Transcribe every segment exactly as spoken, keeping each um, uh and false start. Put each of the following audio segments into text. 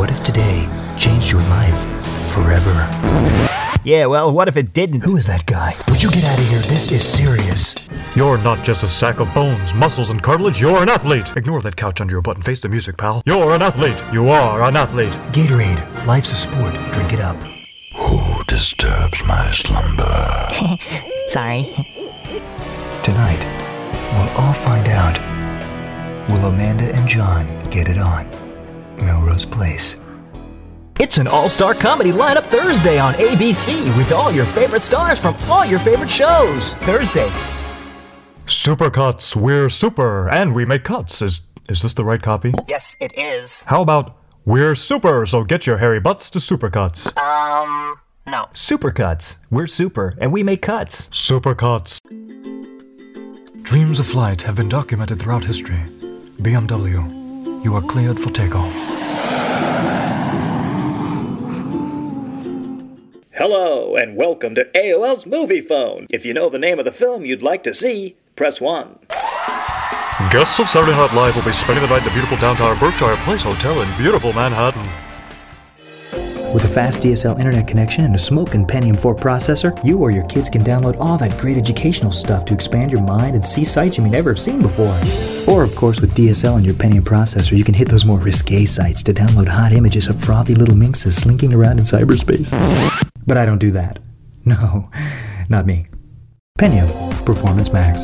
What if today changed your life forever? Yeah, well, what if it didn't? Who is that guy? Would you get out of here? This is serious. You're not just a sack of bones, muscles, and cartilage. You're an athlete. Ignore that couch under your butt and face the music, pal. You're an athlete. You are an athlete. Gatorade. Life's a sport. Drink it up. Who disturbs my slumber? Sorry. Tonight, we'll all find out. Will Amanda and John get it on Melrose Place? It's an all-star comedy lineup Thursday on A B C with all your favorite stars from all your favorite shows. Thursday. Super cuts. We're super, and we make cuts. Is is this the right copy? Yes, it is. How about we're super, so get your hairy butts to super cuts. Um, no. Super cuts. We're super, and we make cuts. Super cuts. Dreams of flight have been documented throughout history. B M W, you are cleared for takeoff. Hello, and welcome to A O L's Movie Phone. If you know the name of the film you'd like to see, press one. Guests of Saturday Night Live will be spending the night in the beautiful downtown Berkshire Place Hotel in beautiful Manhattan. With a fast D S L internet connection and a smoking Pentium four processor, you or your kids can download all that great educational stuff to expand your mind and see sites you may never have seen before. Or, of course, with D S L and your Pentium processor, you can hit those more risque sites to download hot images of frothy little minxes slinking around in cyberspace. But I don't do that. No, not me. Pentium, Performance Max.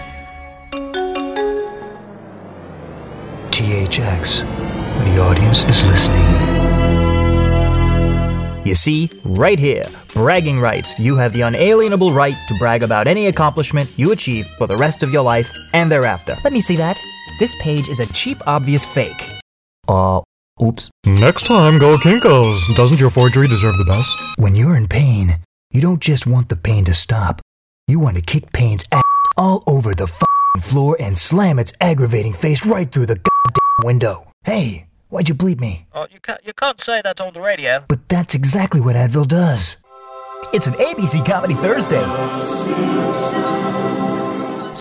T H X, the audience is listening. You see, right here, bragging rights. You have the unalienable right to brag about any accomplishment you achieve for the rest of your life and thereafter. Let me see that. This page is a cheap, obvious fake. Uh, oops. Next time, go Kinko's. Doesn't your forgery deserve the best? When you're in pain, you don't just want the pain to stop. You want to kick pain's ass all over the f***ing floor and slam its aggravating face right through the goddamn window. Hey! Why'd you bleep me? Oh, you can't, you can't say that on the radio. But that's exactly what Advil does. It's an A B C Comedy Thursday.